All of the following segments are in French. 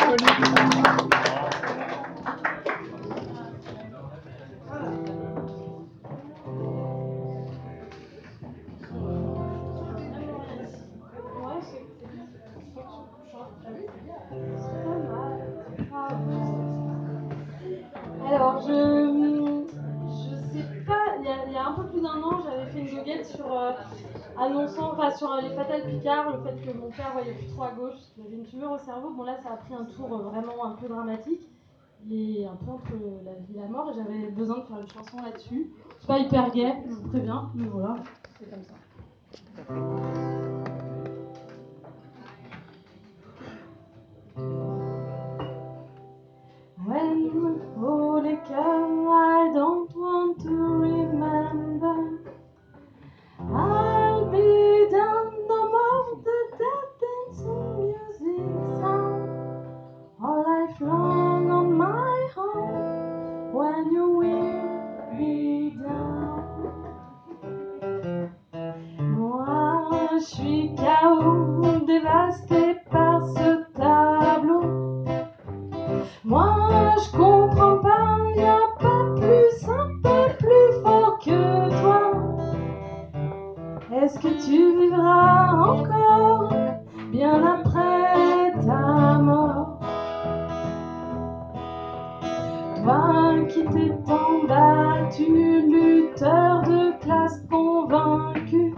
Alors, je sais pas, il y a un peu plus d'un an, j'avais fait une goguette sur annonçant, enfin sur les Fatal Picard, le fait que mon père voyait plus trop à gauche, qu'il avait une tumeur au cerveau. Bon, là, ça a pris un tour vraiment un peu dramatique. Il est un peu entre la vie et la mort, et j'avais besoin de faire une chanson là-dessus. C'est pas hyper gay, je vous préviens, mais voilà, c'est comme ça. When, holy cow, I don't want to remember. I'll be down no more the dead dancing music sound. All life long on my home, when you will be down. Moi, je suis KO, dévasté par ce tableau. Moi, je comprends pas, y a pas plus, un peu plus fort que toi. Est-ce que tu vivras encore, bien après ta mort? Toi qui t'es tant battu, lutteur de classe convaincu,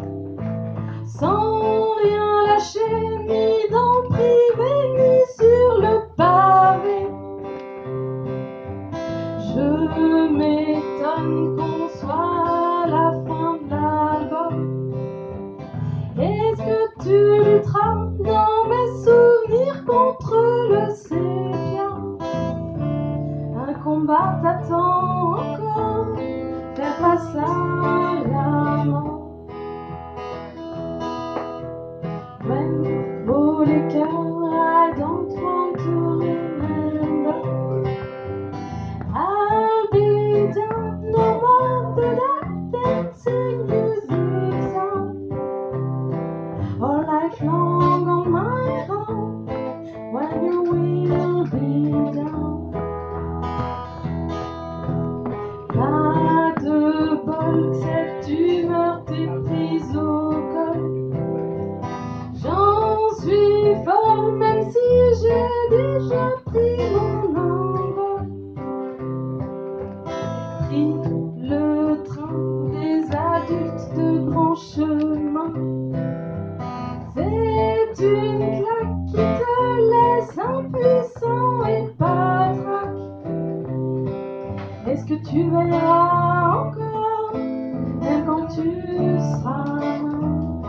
sans rien lâcher, ni dans le privé, ni sur le pavé. Je m'étonne qu'on soit à la fin de l'album. Est-ce que tu lutteras dans mes souvenirs contre le sépia? Un combat t'attend encore, faire face à la mort. When, holy cow, I don't want to remember. I'll be down no more the that dancing music sound. All life long on my home, when you will be down. Pas de bol que cette humeur t'ait prise au col. J'en suis folle, même si j'ai déjà pris mon envol. Pris le train des adultes de grand chemin. C'est une claque qui te laisse impuissant et patraque. Est-ce que tu veilleras encore, même quand tu seras mort?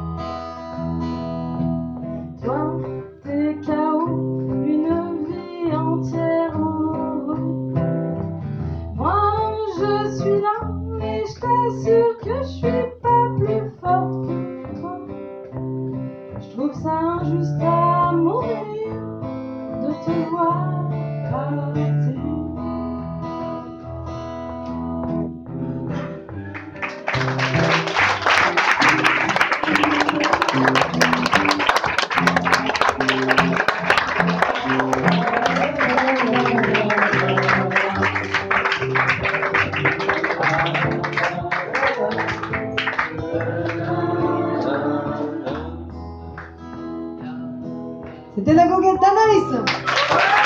Toi, t'es KO, une vie entière heureux. Moi, je suis là, mais je t'assure que je suis pas plus forte que toi. Je trouve ça injuste à mourir de te voir partir. C'était la goguette d'Anaïs.